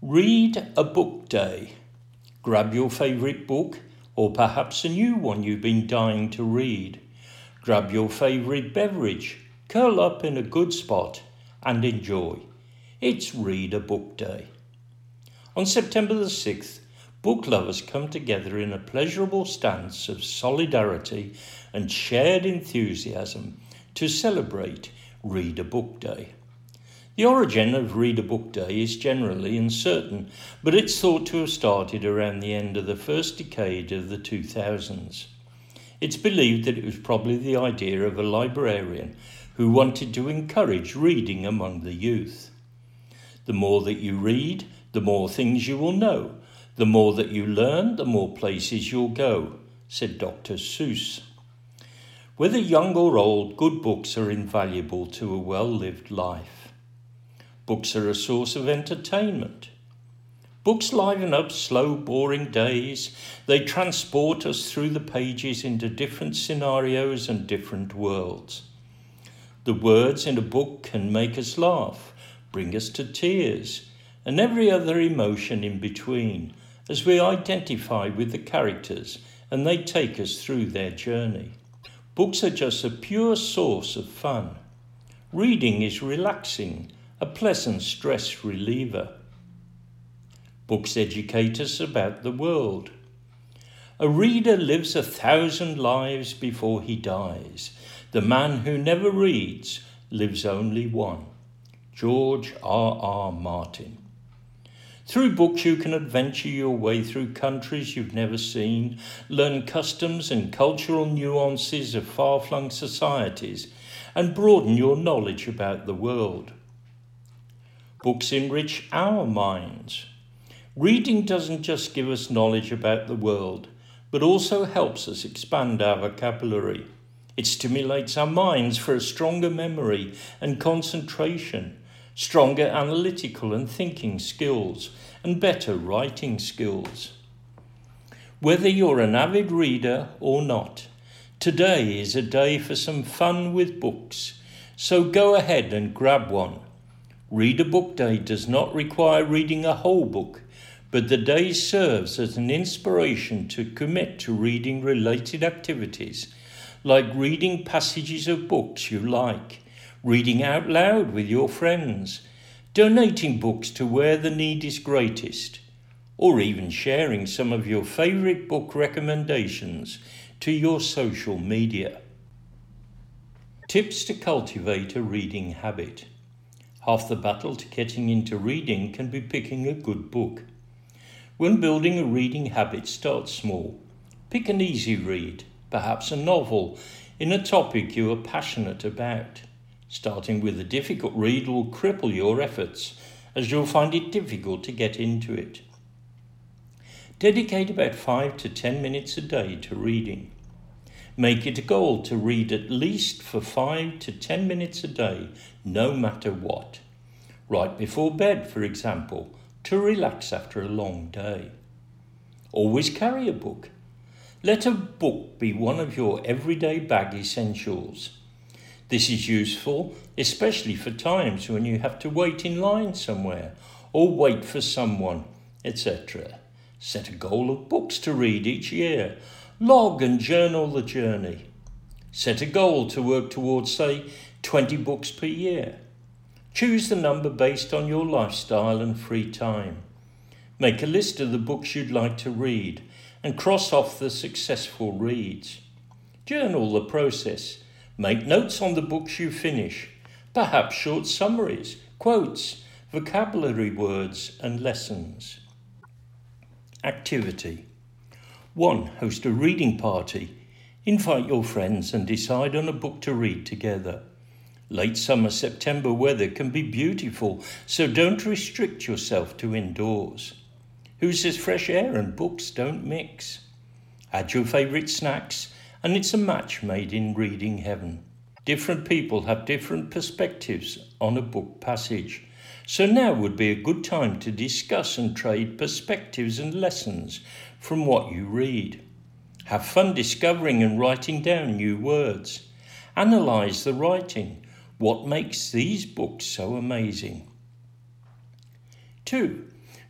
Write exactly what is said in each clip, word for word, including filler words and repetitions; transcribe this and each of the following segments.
Read a book day. Grab your favourite book, or perhaps a new one you've been dying to read. Grab your favourite beverage, curl up in a good spot and enjoy. It's Read a Book Day. On September the sixth, book lovers come together in a pleasurable stance of solidarity and shared enthusiasm to celebrate Read a Book Day. The origin of Read a Book Day is generally uncertain, but it's thought to have started around the end of the first decade of the two thousands. It's believed that it was probably the idea of a librarian who wanted to encourage reading among the youth. The more that you read, the more things you will know. The more that you learn, the more places you'll go, said Doctor Seuss. Whether young or old, good books are invaluable to a well-lived life. Books are a source of entertainment. Books liven up slow, boring days. They transport us through the pages into different scenarios and different worlds. The words in a book can make us laugh, bring us to tears, and every other emotion in between, as we identify with the characters and they take us through their journey. Books are just a pure source of fun. Reading is relaxing, a pleasant stress reliever. Books educate us about the world. A reader lives a thousand lives before he dies. The man who never reads lives only one. George R R Martin. Through books you can adventure your way through countries you've never seen, learn customs and cultural nuances of far-flung societies, and broaden your knowledge about the world. Books enrich our minds. Reading doesn't just give us knowledge about the world, but also helps us expand our vocabulary. It stimulates our minds for a stronger memory and concentration, stronger analytical and thinking skills, and better writing skills. Whether you're an avid reader or not, today is a day for some fun with books, so go ahead and grab one. Read a Book Day does not require reading a whole book, but the day serves as an inspiration to commit to reading related activities, like reading passages of books you like, reading out loud with your friends, donating books to where the need is greatest, or even sharing some of your favourite book recommendations to your social media. Tips to cultivate a reading habit. Half the battle to getting into reading can be picking a good book. When building a reading habit, start small. Pick an easy read, perhaps a novel, in a topic you are passionate about. Starting with a difficult read will cripple your efforts, as you'll find it difficult to get into it. Dedicate about five to ten minutes a day to reading. Make it a goal to read at least for five to ten minutes a day, no matter what. Right before bed, for example, to relax after a long day. Always carry a book. Let a book be one of your everyday bag essentials. This is useful, especially for times when you have to wait in line somewhere or wait for someone, et cetera. Set a goal of books to read each year. Log and journal the journey. Set a goal to work towards, say, twenty books per year. Choose the number based on your lifestyle and free time. Make a list of the books you'd like to read and cross off the successful reads. Journal the process. Make notes on the books you finish, perhaps short summaries, quotes, vocabulary words and lessons. Activity. one. Host a reading party. Invite your friends and decide on a book to read together. Late summer September weather can be beautiful, so don't restrict yourself to indoors. Who says fresh air and books don't mix? Add your favourite snacks, and it's a match made in reading heaven. Different people have different perspectives on a book passage, so now would be a good time to discuss and trade perspectives and lessons from what you read. Have fun discovering and writing down new words. Analyse the writing. What makes these books so amazing? two.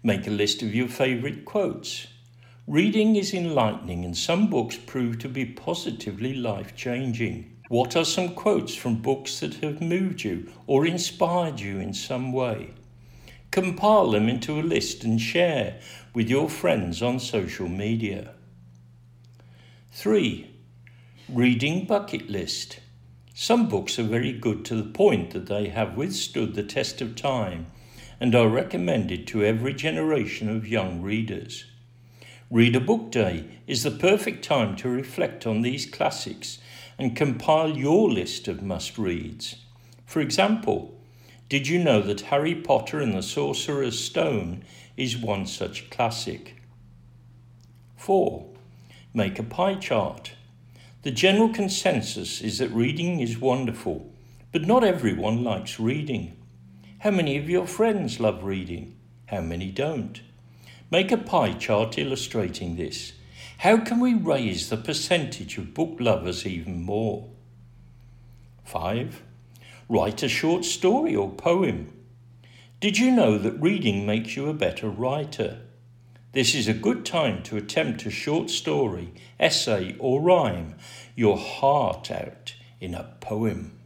Make a list of your favourite quotes. Reading is enlightening and some books prove to be positively life-changing. What are some quotes from books that have moved you or inspired you in some way? Compile them into a list and share with your friends on social media. three. Reading bucket list. Some books are very good to the point that they have withstood the test of time and are recommended to every generation of young readers. Read a Book Day is the perfect time to reflect on these classics and compile your list of must-reads. For example, did you know that Harry Potter and the Sorcerer's Stone is one such classic? four. Make a pie chart. The general consensus is that reading is wonderful, but not everyone likes reading. How many of your friends love reading? How many don't? Make a pie chart illustrating this. How can we raise the percentage of book lovers even more? five. Write a short story or poem. Did you know that reading makes you a better writer? This is a good time to attempt a short story, essay or rhyme your heart out in a poem.